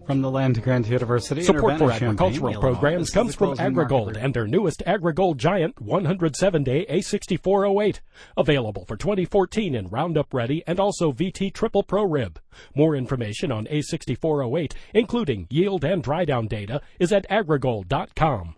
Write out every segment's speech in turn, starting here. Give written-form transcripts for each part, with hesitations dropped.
From the Land Grant University. Support for agricultural programs comes from AgriGold and their newest AgriGold Giant 107-day A6408. Available for 2014 in Roundup Ready and also VT Triple Pro Rib. More information on A6408, including yield and dry down data, is at agrigold.com.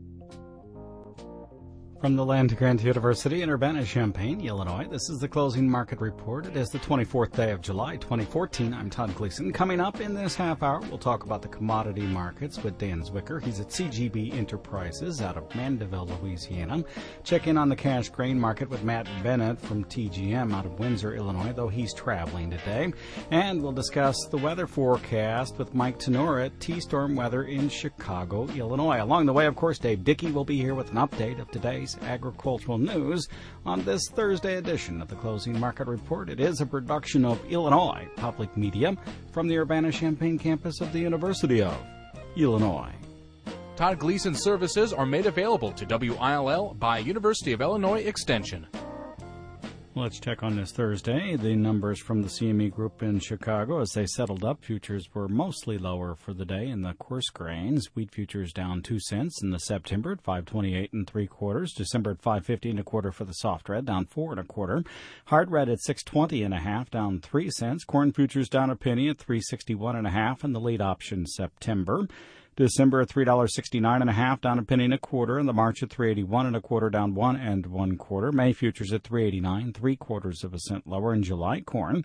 From the Land Grant University in Urbana-Champaign, Illinois, this is the Closing Market Report. It is the 24th day of July, 2014. I'm Todd Gleason. Coming up in this half hour, we'll talk about the commodity markets with Dan Zwicker. He's at CGB Enterprises out of Mandeville, Louisiana. Check in on the cash grain market with Matt Bennett from TGM out of Windsor, Illinois, though he's traveling today. And we'll discuss the weather forecast with Mike Tenor at T-Storm Weather in Chicago, Illinois. Along the way, of course, Dave Dickey will be here with an update of today's agricultural news on this Thursday edition of the Closing Market Report. It is a production of Illinois Public Media from the Urbana-Champaign campus of the University of Illinois. Todd Gleason services are made available to WILL by University of Illinois Extension. Let's check on this Thursday. The numbers from the CME Group in Chicago as they settled up. Futures were mostly lower for the day in the coarse grains. Wheat futures down 2 cents in the September at 5.28 3/4. December at 5.50 1/4 for the soft red, down 4 1/4. Hard red at 6.20 1/2, down 3 cents. Corn futures down a penny at 3.61 1/2 in the lead option September. December at $3.69 1/2, down a penny 1/4, and the March at 3.81 1/4, down 1 1/4. May futures at 3.89 3/4 cent lower. In July, corn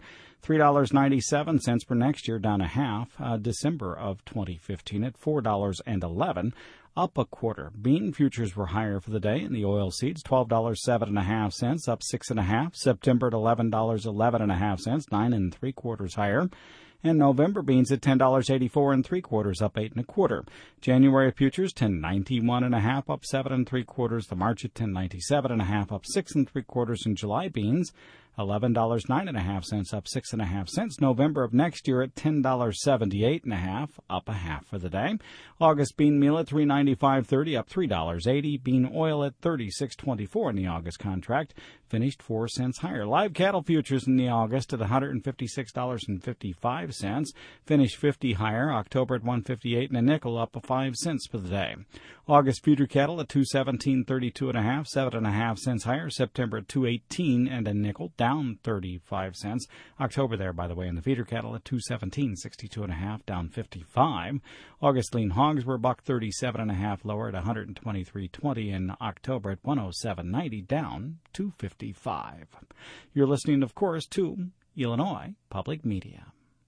$3.97 for next year, down 1/2. December of 2015 at $4.11. up 1/4. Bean futures were higher for the day in the oil seeds, $12.07 1/2, up 6 1/2. September at $11.11 1/2, 9 3/4 higher. And November beans at $10.84 3/4, up 8 1/4. January futures $10.91 1/2, up 7 3/4. The March at $10.97 1/2, up 6 3/4. And July beans $11.09 1/2, up 6 1/2. November of next year at $10.78 1/2, up 1/2 for the day. August bean meal at $3.95.30, up $3.80. Bean oil at $36.24 in the August contract, finished 4 cents higher. Live cattle futures in the August at $156.55, finished 50 higher. October at $158 and a nickel, up 5 cents for the day. August feeder cattle at $217.32 1/2, 7 1/2 cents higher. September at $218 and a nickel, down 35 cents. October there, by the way, in the feeder cattle at $217.62 1/2, down 55. August lean hogs were $137 1/2 lower at $123.20. In October at $107.90, down 255. You're listening, of course, to Illinois Public Media.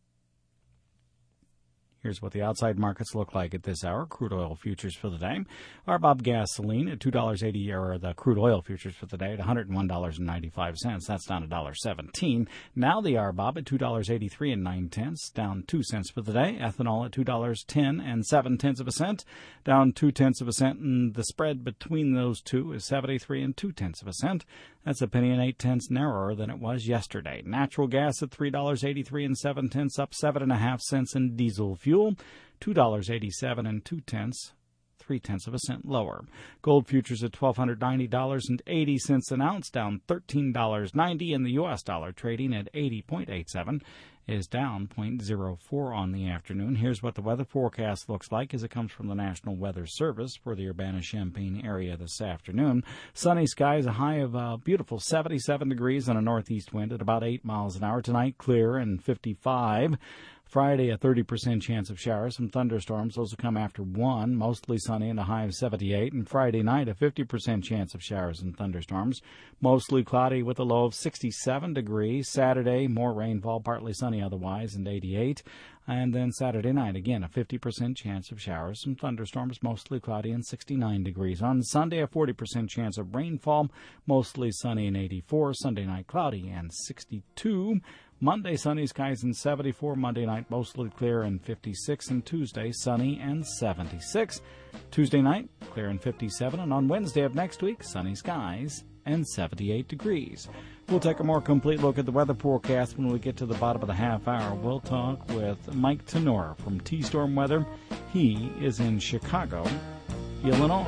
Here's what the outside markets look like at this hour. Crude oil futures for the day. RBOB gasoline at $2.80, or the crude oil futures for the day at $101.95. That's down $1.17. Now the RBOB at $2.83 9/10, down 2 cents for the day. Ethanol at $2.10 7/10 cent, down 0.2 cent. And the spread between those two is 73 2/10 cent. That's a penny and 8 narrower than it was yesterday. Natural gas at $3.83 7/10, up 7 1/2 cents. And diesel fuel, $2.87 2/10, 0.3 cent lower. Gold futures at $1,290.80 an ounce, down $13.90. And the U.S. dollar trading at 80.87 is down 0.04 on the afternoon. Here's what the weather forecast looks like as it comes from the National Weather Service for the Urbana-Champaign area this afternoon. Sunny skies, a high of a beautiful 77 degrees and a northeast wind at about 8 miles an hour. Tonight, clear and 55. Friday, a 30% chance of showers, some thunderstorms. Those will come after 1, mostly sunny and a high of 78. And Friday night, a 50% chance of showers and thunderstorms, mostly cloudy with a low of 67 degrees. Saturday, more rainfall, partly sunny otherwise, and 88. And then Saturday night, again, a 50% chance of showers, some thunderstorms, mostly cloudy and 69 degrees. On Sunday, a 40% chance of rainfall, mostly sunny and 84. Sunday night, cloudy and 62. Monday, sunny skies and 74. Monday night, mostly clear and 56. And Tuesday, sunny and 76. Tuesday night, clear and 57. And on Wednesday of next week, sunny skies and 78 degrees. We'll take a more complete look at the weather forecast when we get to the bottom of the half hour. We'll talk with Mike Tenor from T-Storm Weather. He is in Chicago, Illinois.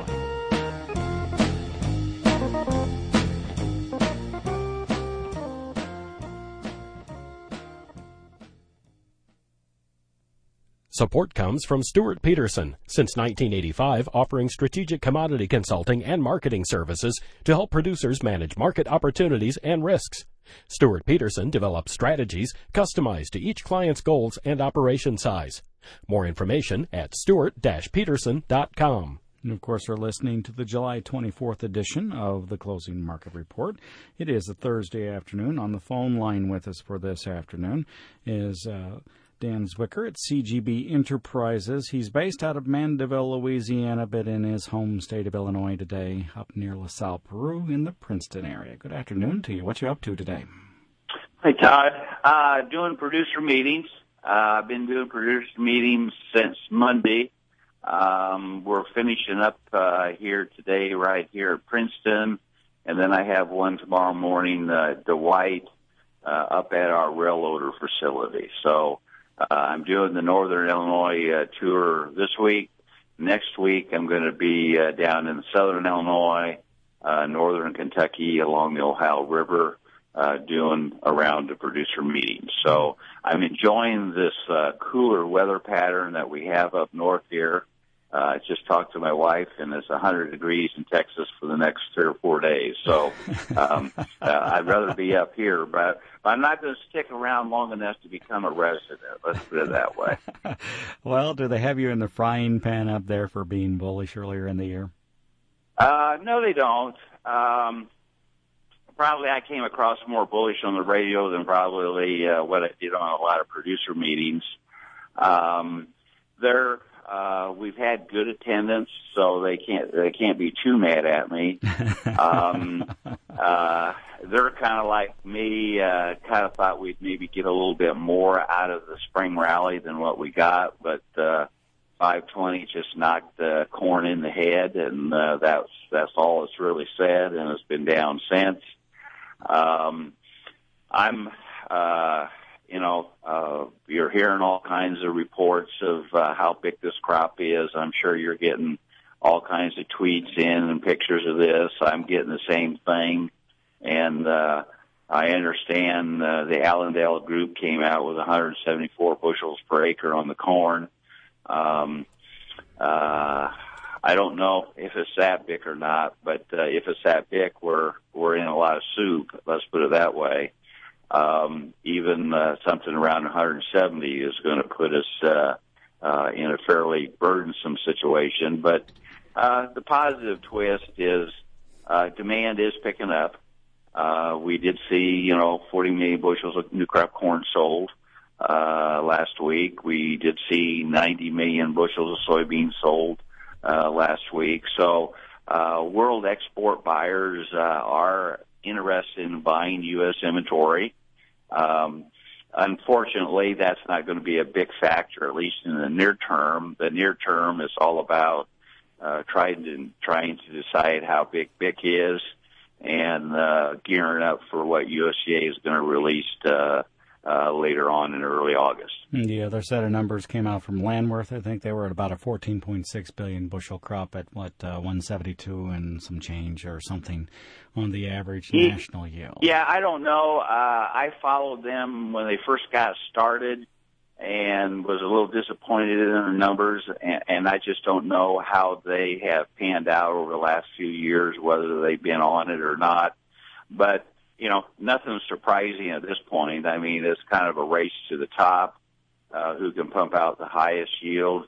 Support comes from Stuart Peterson, since 1985 offering strategic commodity consulting and marketing services to help producers manage market opportunities and risks. Stuart Peterson develops strategies customized to each client's goals and operation size. More information at stuart-peterson.com. And, of course, we're listening to the July 24th edition of the Closing Market Report. It is a Thursday afternoon. On the phone line with us for this afternoon is Dan Zwicker at CGB Enterprises. He's based out of Mandeville, Louisiana, but in his home state of Illinois today, up near LaSalle, Peru, in the Princeton area. Good afternoon to you. What you up to today? Hey, Todd. Doing producer meetings. I've been doing producer meetings since Monday. We're finishing up here today, right here at Princeton, and then I have one tomorrow morning, Dwight, up at our rail loader facility. So I'm doing the Northern Illinois tour this week. Next week, I'm going to be down in Southern Illinois, Northern Kentucky, along the Ohio River, doing a round of producer meetings. So I'm enjoying this cooler weather pattern that we have up north here. I just talked to my wife, and it's 100 degrees in Texas for the next 3 or 4 days. So I'd rather be up here, but I'm not going to stick around long enough to become a resident. Let's put it that way. Well, do they have you in the frying pan up there for being bullish earlier in the year? No, they don't. Probably I came across more bullish on the radio than probably what I did on a lot of producer meetings. We've had good attendance, so they can't be too mad at me. They're kind of like me, kind of thought we'd maybe get a little bit more out of the spring rally than what we got, but 520 just knocked corn in the head, and that's all it's really said, and it's been down since. You're hearing all kinds of reports of how big this crop is. I'm sure you're getting all kinds of tweets in and pictures of this. I'm getting the same thing. And I understand the Allendale group came out with 174 bushels per acre on the corn. I don't know if it's that big or not, but if it's that big, we're in a lot of soup. Let's put it that way. Even something around 170 is going to put us in a fairly burdensome situation. But the positive twist is demand is picking up. We did see, 40 million bushels of new crop corn sold last week. We did see 90 million bushels of soybeans sold last week. So world export buyers are interested in buying U.S. inventory. Unfortunately, that's not going to be a big factor, at least in the near term. The near term is all about trying to decide how big is and gearing up for what USDA is going to release later on in early August. The other set of numbers came out from Landworth. I think they were at about a 14.6 billion bushel crop at 172 and some change or something on the average national yield. Yeah, I don't know. I followed them when they first got started and was a little disappointed in their numbers, and I just don't know how they have panned out over the last few years, whether they've been on it or not. But nothing surprising at this point. I mean, it's kind of a race to the top, who can pump out the highest yield.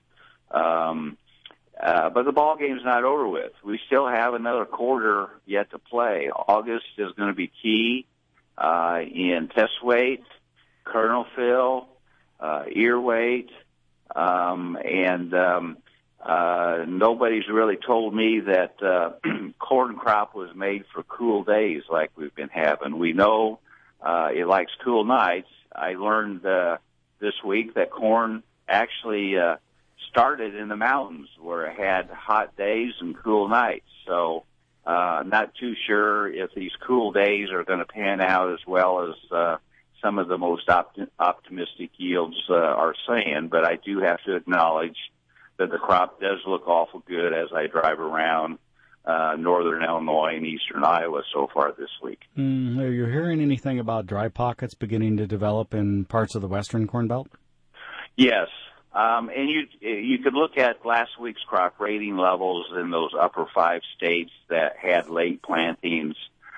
But the ball game's not over with. We still have another quarter yet to play. August is going to be key in test weight, kernel fill, ear weight, and nobody's really told me that corn crop was made for cool days like we've been having. We know it likes cool nights. I learned this week that corn actually started in the mountains where it had hot days and cool nights. So I'm not too sure if these cool days are going to pan out as well as some of the most optimistic yields are saying, but I do have to acknowledge that the crop does look awful good as I drive around northern Illinois and eastern Iowa so far this week. Are you hearing anything about dry pockets beginning to develop in parts of the western Corn Belt? Yes. And you could look at last week's crop rating levels in those upper 5 states that had late plantings,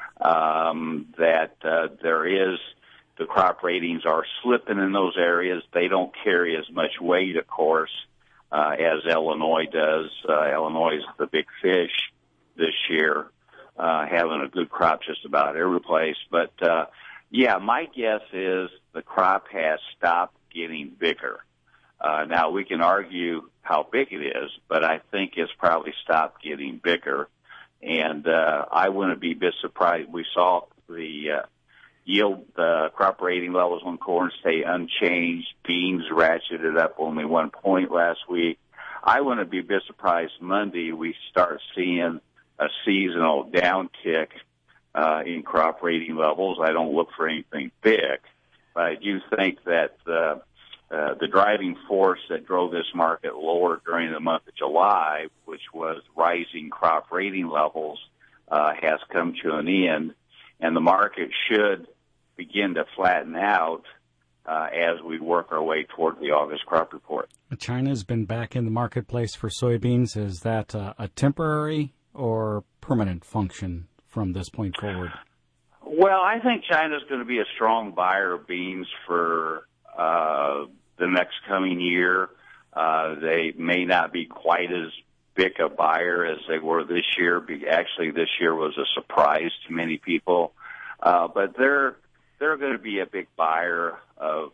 the crop ratings are slipping in those areas. They don't carry as much weight, of course, as Illinois does. Illinois is the big fish this year, having a good crop just about every place. But, my guess is the crop has stopped getting bigger. Now, we can argue how big it is, but I think it's probably stopped getting bigger. And I wouldn't be a bit surprised. We saw the yield crop rating levels on corn stay unchanged. Beans ratcheted up only 1 point last week. I wouldn't be a bit surprised Monday we start seeing a seasonal downtick in crop rating levels. I don't look for anything big, but I do think that the driving force that drove this market lower during the month of July, which was rising crop rating levels, has come to an end, and the market should begin to flatten out as we work our way toward the August crop report. China's been back in the marketplace for soybeans. Is that a temporary or permanent function from this point forward? Well, I think China's going to be a strong buyer of beans for the next coming year. They may not be quite as big a buyer as they were this year. Actually, this year was a surprise to many people. But they're going to be a big buyer of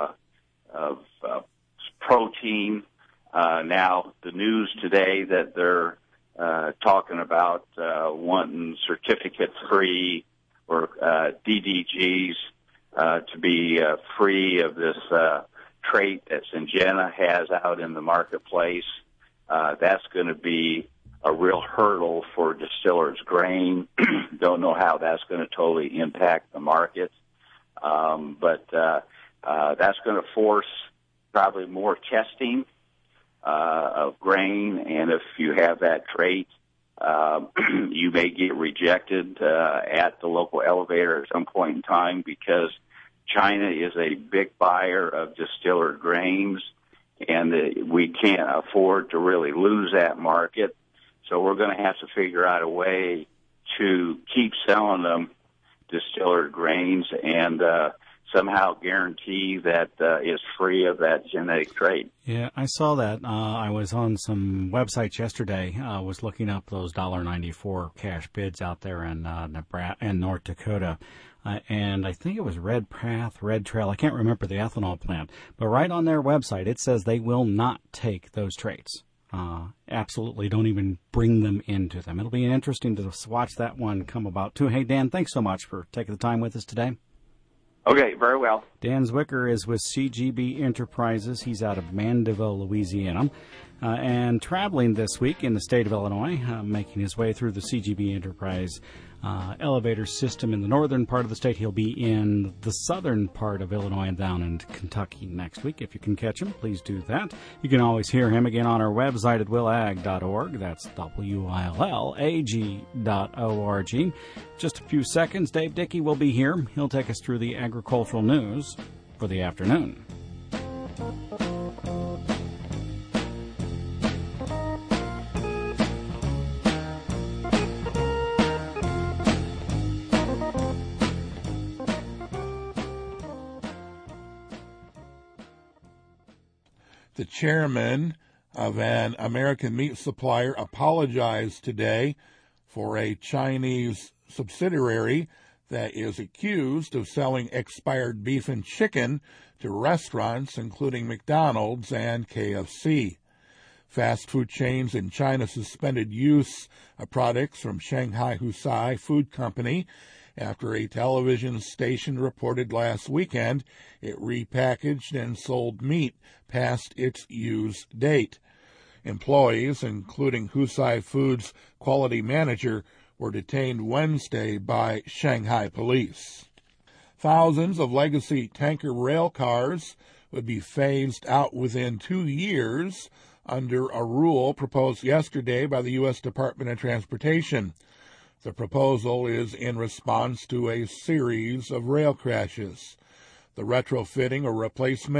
protein. Now, the news today that they're talking about wanting certificate-free or DDGs to be free of this trait that Syngenta has out in the marketplace. That's going to be a real hurdle for distillers' grain. Don't know how that's going to totally impact the market. But that's going to force probably more testing of grain, and if you have that trait, you may get rejected at the local elevator at some point in time, because China is a big buyer of distiller grains, and we can't afford to really lose that market. So we're going to have to figure out a way to keep selling them distiller grains and somehow guarantee that is free of that genetic trait. Yeah, I saw that. I was on some websites yesterday. I was looking up those $1.94 cash bids out there in Nebraska and North Dakota. And I think it was Red Path, Red Trail. I can't remember the ethanol plant. But right on their website, it says they will not take those traits. Absolutely don't even bring them into them. It'll be interesting to watch that one come about, too. Hey, Dan, thanks so much for taking the time with us today. Okay, very well. Dan Zwicker is with CGB Enterprises. He's out of Mandeville, Louisiana, and traveling this week in the state of Illinois, making his way through the CGB Enterprise elevator system in the northern part of the state. He'll be in the southern part of Illinois and down in Kentucky next week. If you can catch him, please do that. You can always hear him again on our website at willag.org. That's WILLAG.org. Just a few seconds, Dave Dickey will be here. He'll take us through the agricultural news for the afternoon. The chairman of an American meat supplier apologized today for a Chinese subsidiary that is accused of selling expired beef and chicken to restaurants, including McDonald's and KFC. Fast food chains in China suspended use of products from Shanghai Husai Food Company after a television station reported last weekend it repackaged and sold meat past its use date. Employees, including Husai Foods' quality manager, were detained Wednesday by Shanghai police. Thousands of legacy tanker rail cars would be phased out within 2 years under a rule proposed yesterday by the U.S. Department of Transportation. The proposal is in response to a series of rail crashes. The retrofitting or replacement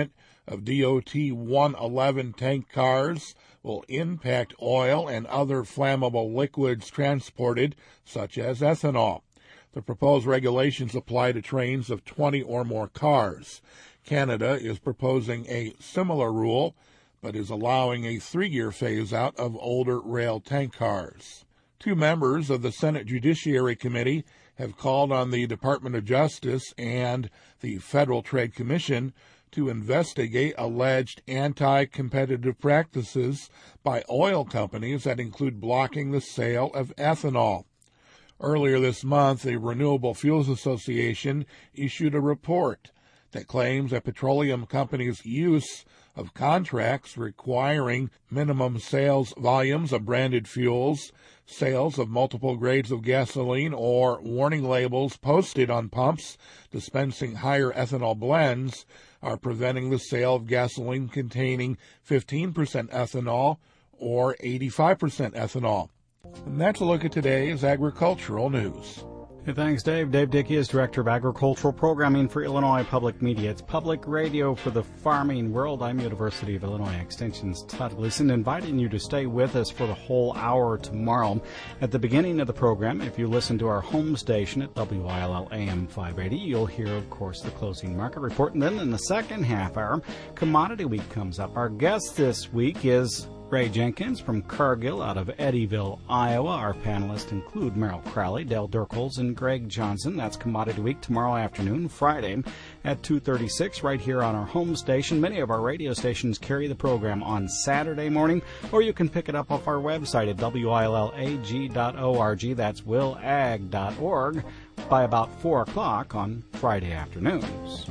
of DOT 111 tank cars will impact oil and other flammable liquids transported, such as ethanol. The proposed regulations apply to trains of 20 or more cars. Canada is proposing a similar rule, but is allowing a 3-year phase-out of older rail tank cars. 2 members of the Senate Judiciary Committee have called on the Department of Justice and the Federal Trade Commission to investigate alleged anti-competitive practices by oil companies that include blocking the sale of ethanol. Earlier this month, the Renewable Fuels Association issued a report that claims that petroleum companies' use of contracts requiring minimum sales volumes of branded fuels, sales of multiple grades of gasoline, or warning labels posted on pumps dispensing higher ethanol blends are preventing the sale of gasoline containing 15% ethanol or 85% ethanol. And that's a look at today's agricultural news. Hey, thanks, Dave. Dave Dickey is Director of Agricultural Programming for Illinois Public Media. It's public radio for the farming world. I'm University of Illinois Extension's Todd Gleason, inviting you to stay with us for the whole hour tomorrow. At the beginning of the program, if you listen to our home station at WILL AM 580, you'll hear, of course, the closing market report. And then in the second half hour, Commodity Week comes up. Our guest this week is Ray Jenkins from Cargill out of Eddyville, Iowa. Our panelists include Merrill Crowley, Dale Dirkels, and Greg Johnson. That's Commodity Week tomorrow afternoon, Friday at 2:36, right here on our home station. Many of our radio stations carry the program on Saturday morning, or you can pick it up off our website at willag.org. That's willag.org by about 4 o'clock on Friday afternoons.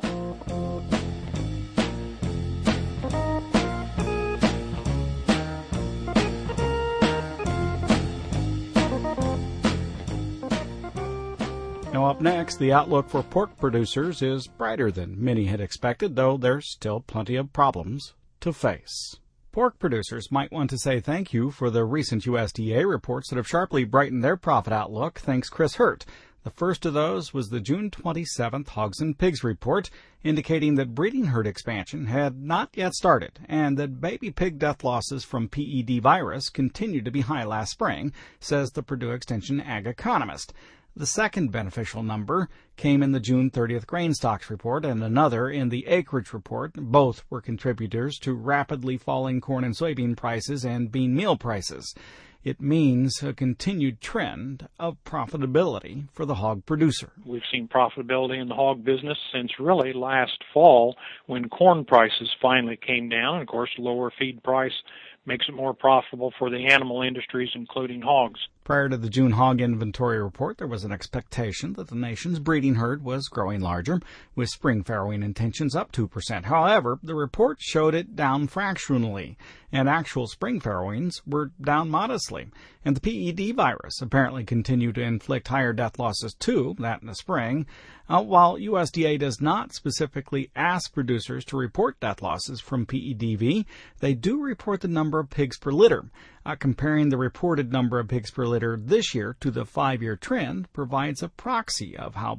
Now up next, the outlook for pork producers is brighter than many had expected, though there's still plenty of problems to face. Pork producers might want to say thank you for the recent USDA reports that have sharply brightened their profit outlook, thanks Chris Hurt. The first of those was the June 27th Hogs and Pigs report, indicating that breeding herd expansion had not yet started and that baby pig death losses from PED virus continued to be high last spring, says the Purdue Extension ag economist. The second beneficial number came in the June 30th grain stocks report and another in the acreage report. Both were contributors to rapidly falling corn and soybean prices and bean meal prices. It means a continued trend of profitability for the hog producer. We've seen profitability in the hog business since really last fall when corn prices finally came down. And of course, lower feed price makes it more profitable for the animal industries, including hogs. Prior to the June hog inventory report, there was an expectation that the nation's breeding herd was growing larger, with spring farrowing intentions up 2%. However, the report showed it down fractionally, and actual spring farrowings were down modestly. And the PED virus apparently continued to inflict higher death losses too, that in the spring. While USDA does not specifically ask producers to report death losses from PEDV, they do report the number of pigs per litter. Comparing the reported number of pigs per litter this year to the 5-year trend provides a proxy of how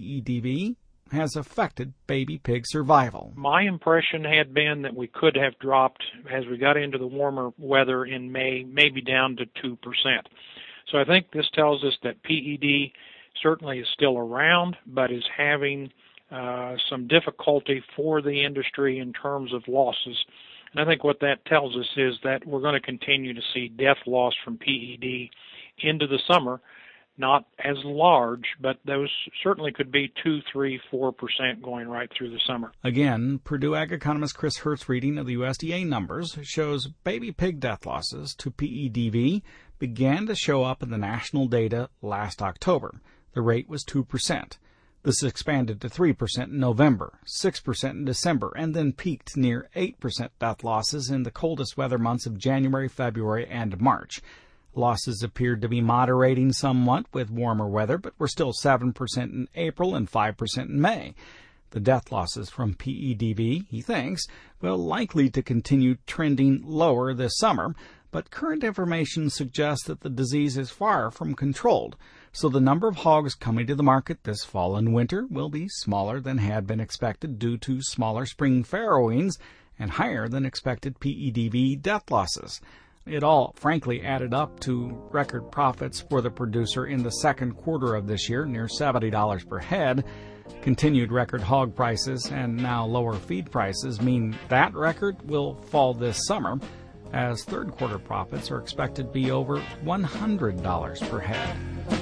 PEDV has affected baby pig survival. My impression had been that we could have dropped, as we got into the warmer weather in May, maybe down to 2%. So I think this tells us that PED certainly is still around, but is having some difficulty for the industry in terms of losses. And I think what that tells us is that we're going to continue to see death loss from PED into the summer. Not as large, but those certainly could be 2, 3, 4% going right through the summer. Again, Purdue ag economist Chris Hurt's reading of the USDA numbers shows baby pig death losses to PEDV began to show up in the national data last October. The rate was 2%. This expanded to 3% in November, 6% in December, and then peaked near 8% death losses in the coldest weather months of January, February, and March. Losses appeared to be moderating somewhat with warmer weather, but were still 7% in April and 5% in May. The death losses from PEDV, he thinks, will likely to continue trending lower this summer, but current information suggests that the disease is far from controlled. So the number of hogs coming to the market this fall and winter will be smaller than had been expected due to smaller spring farrowings and higher than expected PEDV death losses. It all, frankly, added up to record profits for the producer in the second quarter of this year, near $70 per head. Continued record hog prices and now lower feed prices mean that record will fall this summer, as third quarter profits are expected to be over $100 per head.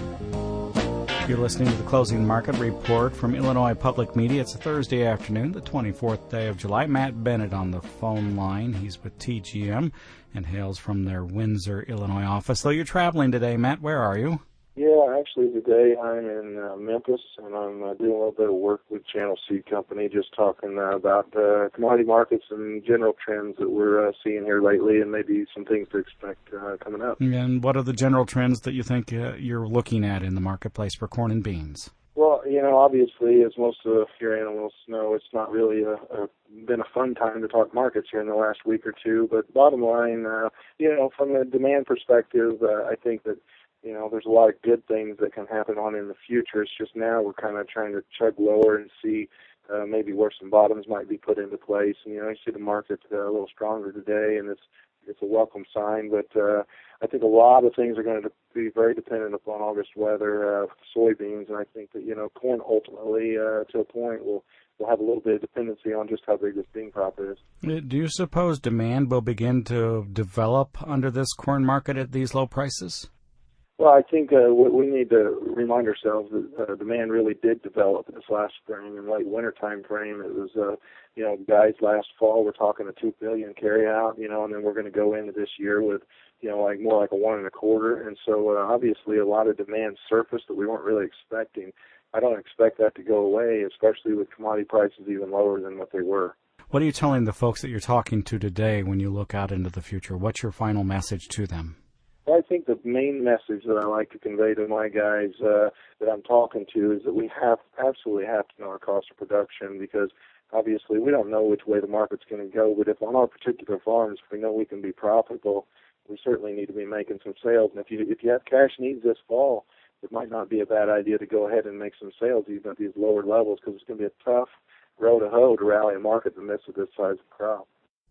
You're listening to the Closing Market Report from Illinois Public Media. It's a Thursday afternoon, the 24th day of July. Matt Bennett on the phone line. He's with TGM and hails from their Windsor, Illinois office. So you're traveling today, Matt. Where are you? Yeah, actually today I'm in Memphis, and I'm doing a little bit of work with Channel Seed Company, just talking about commodity markets and general trends that we're seeing here lately, and maybe some things to expect coming up. And what are the general trends that you think you're looking at in the marketplace for corn and beans? Well, obviously, as most of your analysts know, it's not really been a fun time to talk markets here in the last week or two, but bottom line, from the demand perspective, I think that there's a lot of good things that can happen on in the future. It's just now we're kind of trying to chug lower and see maybe where some bottoms might be put into place. And, I see the market a little stronger today, and it's a welcome sign. But I think a lot of things are going to be very dependent upon August weather, soybeans, and I think that, corn ultimately, to a point, will have a little bit of dependency on just how big this bean crop is. Do you suppose demand will begin to develop under this corn market at these low prices? Well, I think we need to remind ourselves that demand really did develop this last spring and late winter time frame. It was, guys, last fall we're talking a 2 billion carry out, and then we're going to go into this year with, more like a 1.25. And so obviously a lot of demand surfaced that we weren't really expecting. I don't expect that to go away, especially with commodity prices even lower than what they were. What are you telling the folks that you're talking to today when you look out into the future? What's your final message to them? I think the main message that I like to convey to my guys that I'm talking to is that we absolutely have to know our cost of production, because obviously we don't know which way the market's going to go, but if on our particular farms we know we can be profitable, we certainly need to be making some sales. And if you have cash needs this fall, it might not be a bad idea to go ahead and make some sales even at these lower levels, because it's going to be a tough row to hoe to rally a market in the midst of this size of crop.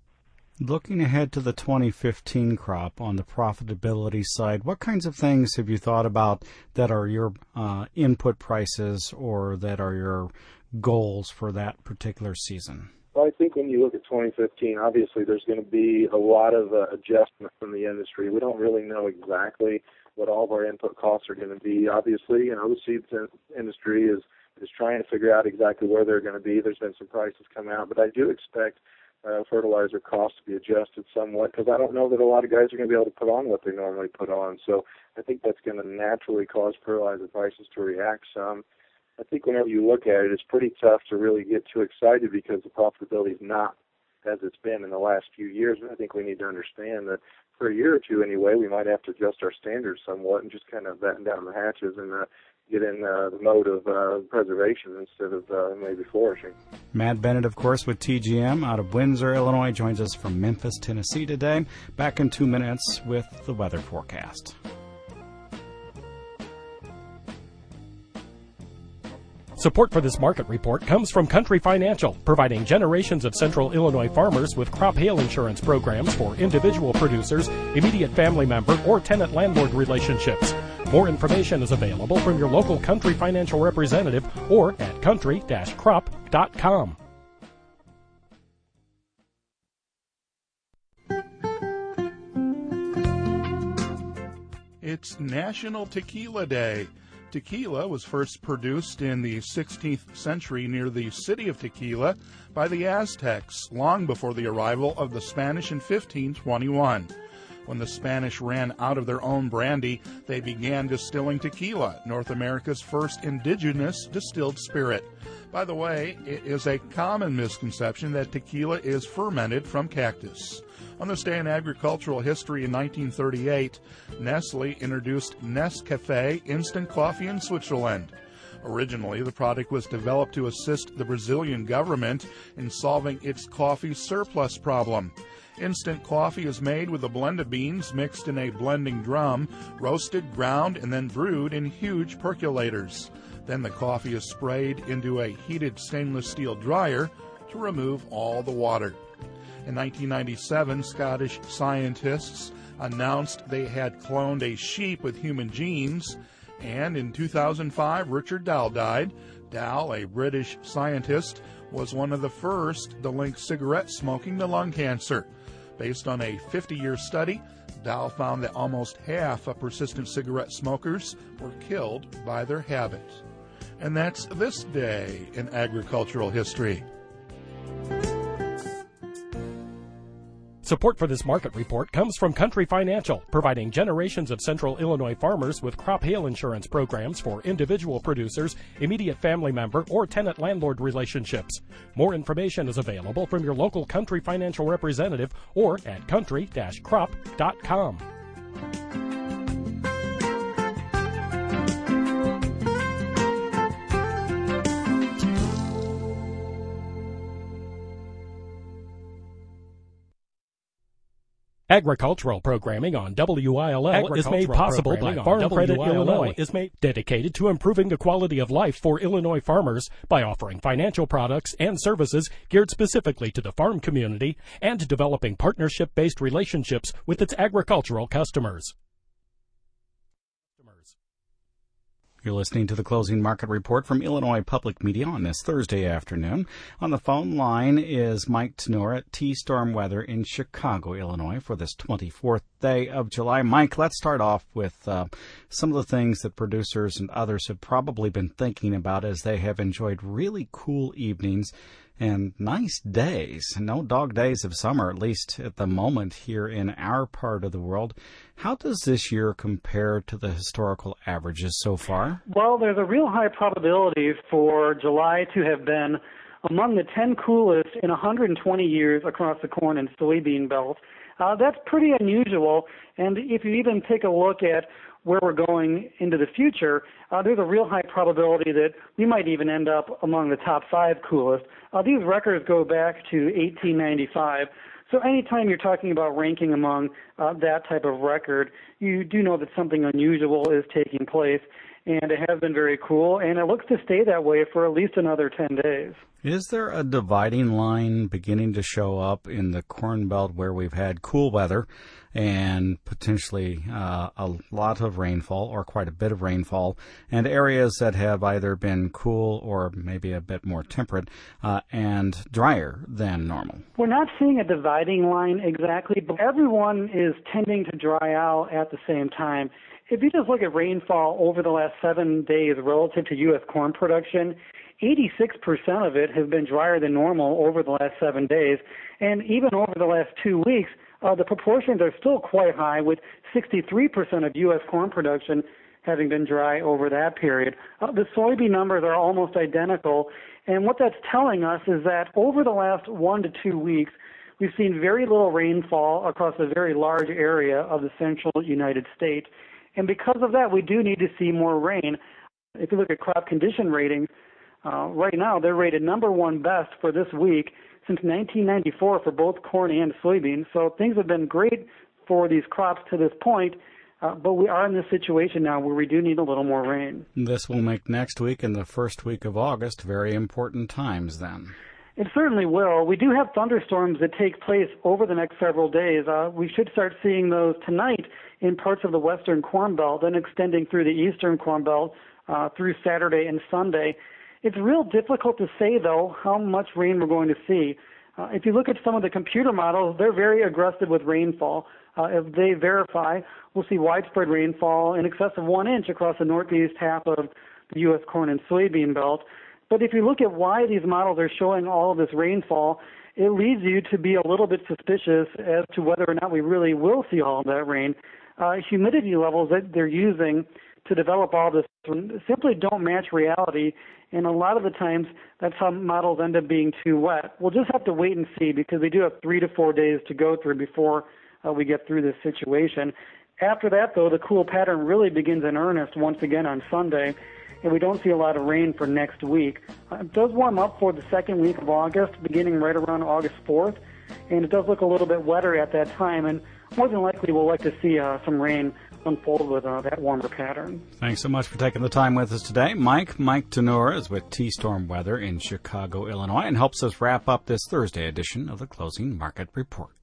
Looking ahead to the 2015 crop on the profitability side, what kinds of things have you thought about that are your input prices or that are your goals for that particular season? Well, I think when you look at 2015, obviously there's going to be a lot of adjustment from the industry. We don't really know exactly what all of our input costs are going to be. Obviously, the seeds industry is trying to figure out exactly where they're going to be. There's been some prices come out, but I do expect fertilizer costs to be adjusted somewhat, because I don't know that a lot of guys are going to be able to put on what they normally put on. So I think that's going to naturally cause fertilizer prices to react some. I think whenever you look at it, it's pretty tough to really get too excited because the profitability is not as it's been in the last few years. And I think we need to understand that for a year or two anyway, we might have to adjust our standards somewhat and just kind of batten down the hatches and get in the mode of preservation instead of maybe flourishing. Matt Bennett, of course, with TGM out of Windsor, Illinois, joins us from Memphis, Tennessee today. Back in 2 minutes with the weather forecast. Support for this market report comes from Country Financial, providing generations of Central Illinois farmers with crop hail insurance programs for individual producers, immediate family member, or tenant-landlord relationships. More information is available from your local Country Financial representative or at country-crop.com. It's National Tequila Day. Tequila was first produced in the 16th century near the city of Tequila by the Aztecs, long before the arrival of the Spanish in 1521. When the Spanish ran out of their own brandy, they began distilling tequila, North America's first indigenous distilled spirit. By the way, it is a common misconception that tequila is fermented from cactus. On this day in agricultural history in 1938, Nestle introduced Nescafé instant coffee in Switzerland. Originally, the product was developed to assist the Brazilian government in solving its coffee surplus problem. Instant coffee is made with a blend of beans mixed in a blending drum, roasted, ground, and then brewed in huge percolators. Then the coffee is sprayed into a heated stainless steel dryer to remove all the water. In 1997, Scottish scientists announced they had cloned a sheep with human genes, and in 2005, Richard Dow died. Dow, a British scientist, was one of the first to link cigarette smoking to lung cancer. Based on a 50-year study, Dow found that almost half of persistent cigarette smokers were killed by their habit. And that's this day in agricultural history. Support for this market report comes from Country Financial, providing generations of Central Illinois farmers with crop hail insurance programs for individual producers, immediate family member, or tenant-landlord relationships. More information is available from your local Country Financial representative or at country-crop.com. Agricultural programming on WILL is made possible by Farm Credit Illinois, dedicated to improving the quality of life for Illinois farmers by offering financial products and services geared specifically to the farm community and developing partnership-based relationships with its agricultural customers. You're listening to the Closing Market Report from Illinois Public Media on this Thursday afternoon. On the phone line is Mike Tenor at T-Storm Weather in Chicago, Illinois, for this 24th day of July. Mike, let's start off with some of the things that producers and others have probably been thinking about as they have enjoyed really cool evenings and nice days. No dog days of summer, at least at the moment here in our part of the world. How does this year compare to the historical averages so far? Well, there's a real high probability for July to have been among the 10 coolest in 120 years across the corn and soybean belt. That's pretty unusual, and if you even take a look at where we're going into the future, there's a real high probability that we might even end up among the top 5 coolest. These records go back to 1895. So anytime you're talking about ranking among that type of record, you do know that something unusual is taking place, and it has been very cool, and it looks to stay that way for at least another 10 days. Is there a dividing line beginning to show up in the Corn Belt where we've had cool weather and potentially a lot of rainfall or quite a bit of rainfall, and areas that have either been cool or maybe a bit more temperate and drier than normal? We're not seeing a dividing line exactly, but everyone is tending to dry out at the same time. If you just look at rainfall over the last 7 days relative to U.S. corn production, 86% of it has been drier than normal over the last 7 days. And even over the last 2 weeks, the proportions are still quite high, with 63% of U.S. corn production having been dry over that period. The soybean numbers are almost identical. And what that's telling us is that over the last 1 to 2 weeks, we've seen very little rainfall across a very large area of the central United States. And because of that, we do need to see more rain. If you look at crop condition ratings, right now they're rated number 1 best for this week since 1994 for both corn and soybeans. So things have been great for these crops to this point, but we are in this situation now where we do need a little more rain. This will make next week and the first week of August very important times then. It certainly will. We do have thunderstorms that take place over the next several days. We should start seeing those tonight in parts of the western Corn Belt, then extending through the eastern Corn Belt through Saturday and Sunday. It's real difficult to say, though, how much rain we're going to see. If you look at some of the computer models, they're very aggressive with rainfall. If they verify, we'll see widespread rainfall in excess of 1 inch across the northeast half of the U.S. corn and soybean belt. But if you look at why these models are showing all of this rainfall, it leads you to be a little bit suspicious as to whether or not we really will see all of that rain. Humidity levels that they're using to develop all this simply don't match reality, and a lot of the times that's how models end up being too wet. We'll just have to wait and see because we do have 3 to 4 days to go through before we get through this situation. After that, though, the cool pattern really begins in earnest once again on Sunday, and we don't see a lot of rain for next week. It does warm up for the second week of August, beginning right around August 4th. and it does look a little bit wetter at that time, and more than likely we'll like to see some rain unfold with that warmer pattern. Thanks so much for taking the time with us today. Mike Tenura is with T-Storm Weather in Chicago, Illinois, and helps us wrap up this Thursday edition of the Closing Market Report.